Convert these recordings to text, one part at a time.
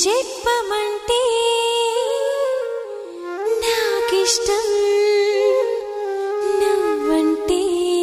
చెప్పమంటే నాకిష్టం నువ్వంటే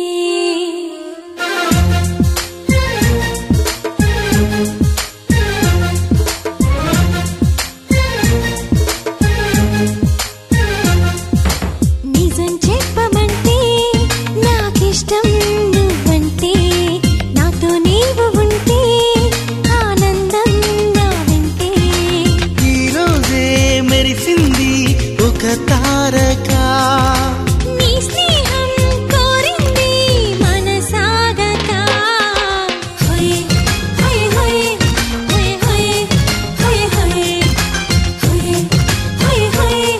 నిజం చెప్పమంటే నాకిష్టం నువ్వంటే నాతో నీవు ఉంటే ఆనందం నా వెంటే ఈరోజే మెరిసింది ఒక తారక నీ స్నేహం కోరింది మనసాగక హోయ్ హోయ్ హోయ్ హోయ్ హోయ్ హోయ్ హోయ్ హోయ్ హోయ్ హోయ్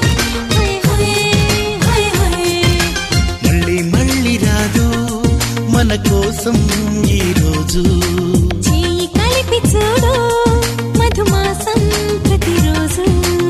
హోయ్ హోయ్ మళ్ళీ మళ్ళీ రాదు మన కోసం ఈ రోజు చెయ్యి కలిపి చూడు మధుమాసం ప్రతిరోజు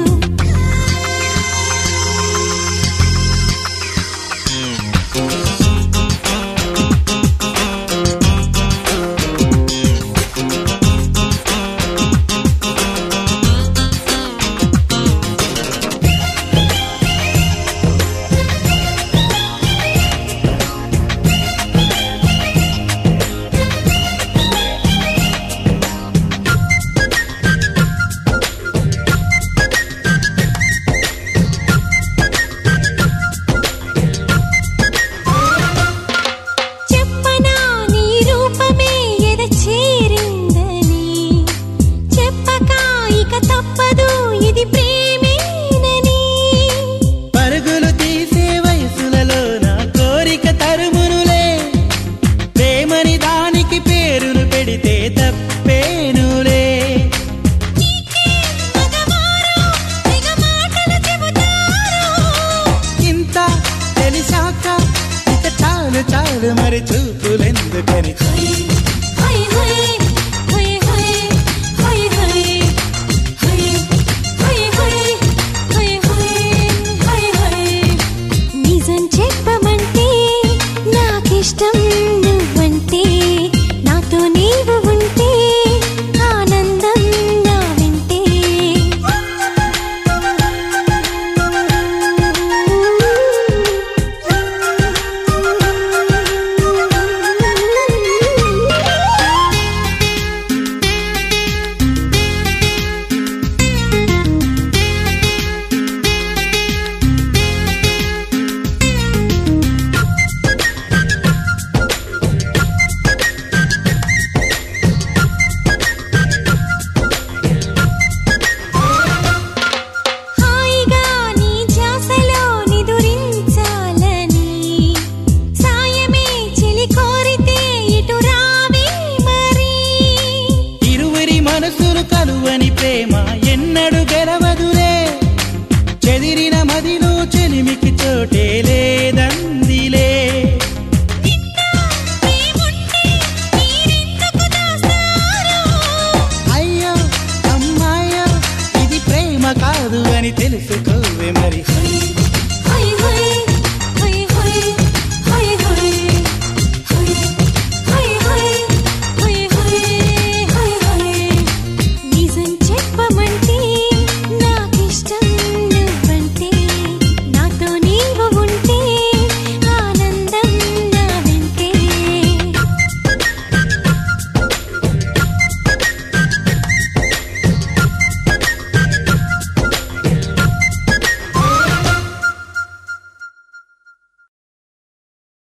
చెప్పనా నీ రూపమే ఎద చేరిందని చెప్పక ఇక తప్పదు ఇది ప్రేమేనని పరుగులు తీసే వయసులలో నా కోరిక తరుమునులే ప్రేమని దానికి పేరును పెడితే తప్పేనులే నీకే మగవారు తెగ మాటలు చెబుతారు ఇంత తెలిసాక ఇక చాలు చాలు మరి చూపులెందుకని హోయ్ హోయ్ హోయ్ హోయ్ హోయ్ హోయ్ హోయ్ హోయ్ హోయ్ హోయ్ హోయ్ నిజం చెప్పమంటే నాకిష్టం నువ్వంటే నాతో నీవు ఉంటే ఆనందం నా వెంటే హాయిగా నీ ధ్యాసలో నిదురించాలని సాయమే చెలి కోరితే ఇటు రావే మరి ఇరువురి మనసులు కలువని ప్రేమ ఎన్నడు గెలవదులే చెదిరిన మదిలో చెలిమికి చోటేలే